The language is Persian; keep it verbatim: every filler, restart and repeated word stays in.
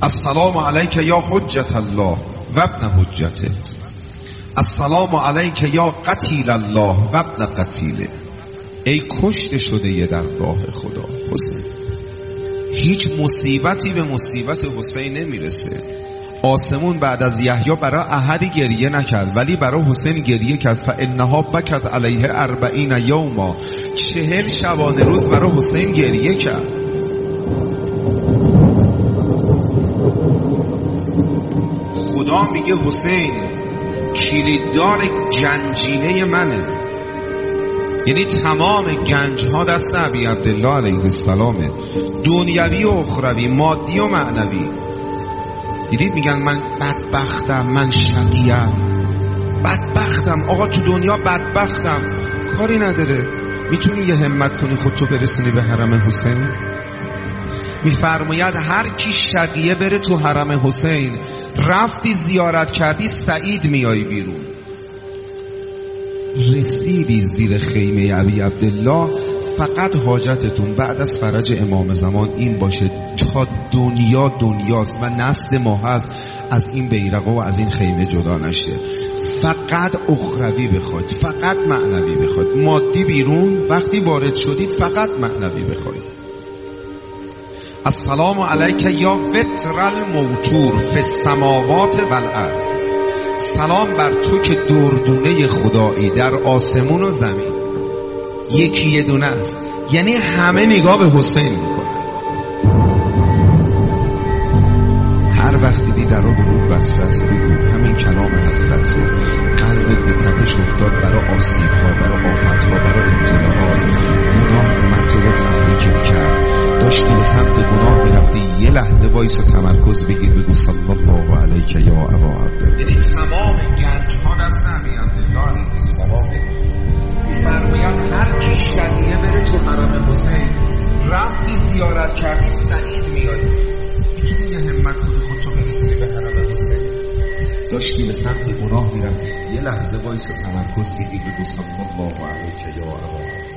السلام علیک یا حجت الله و ابن حجته، السلام علیک یا قتیل الله و ابن قتیله. ای کشته شده یه در راه خدا حسین. هیچ مصیبتی به مصیبت حسین نمیرسه. آسمون بعد از یحیی برای احدی گریه نکرد، ولی برای حسین گریه کرد. فانها بکت علیه اربعین یوما، چهل شبانه روز برای حسین گریه کرد. خدا میگه حسین کلیددار گنجینه منه، یعنی تمام گنج ها دست ابی عبدالله علیه السلامه، دنیوی و اخروی، مادی و معنوی. دیدید میگن من بدبختم، من شقیم، بدبختم. آقا تو دنیا بدبختم کاری نداره، میتونی یه همت کنی خودتو برسونی به حرم حسین. میفرماید هر کی شقیه بره تو حرم حسین، رفتی زیارت کردی سعید میای بیرون. رسیدی زیر خیمه ابی عبدالله، فقط حاجتتون بعد از فرج امام زمان این باشه تا دنیا دنیاست و نسل ما هست از این بیرقه و از این خیمه جدا نشه. فقط اخروی بخواید، فقط معنوی بخواید، مادی بیرون. وقتی وارد شدید فقط معنوی بخواید. السلام علیک یا وتر الموتور فی السماوات و الارض. سلام بر تو که دردونه خدایی در آسمون و زمین. یکی یه دونه است، یعنی همه نگاه به حسین میکنه. هر وقت دیدی در رو گروه بسته است، بگو همین کلام حضرت رو. قلبت به تپش افتاد برای آسیب ها، برای آفت ها، برای ابتلاها. گناه اومد تو رو تحریکت کرد، داشتی به سمت گناه میرفتی، یه لحظه وایس و تمرکز بگیر، بگو صلی الله علیک یا ابا عبدالله. یعنی تمام گنج ها دست ابی عبدالله علیه السلام. میفرماید هر کی شقیه بره تو حرم حسین، رفتی زیارت کردی سعید میاری. میتونی یه همت کنی خودتو برسونی به حرم حسین؟ داشتی به سمت گناه میرفتی، یه لحظه وایس و تمرکز بگیر، بگو صلی الله علیک یا ابا عبدالله.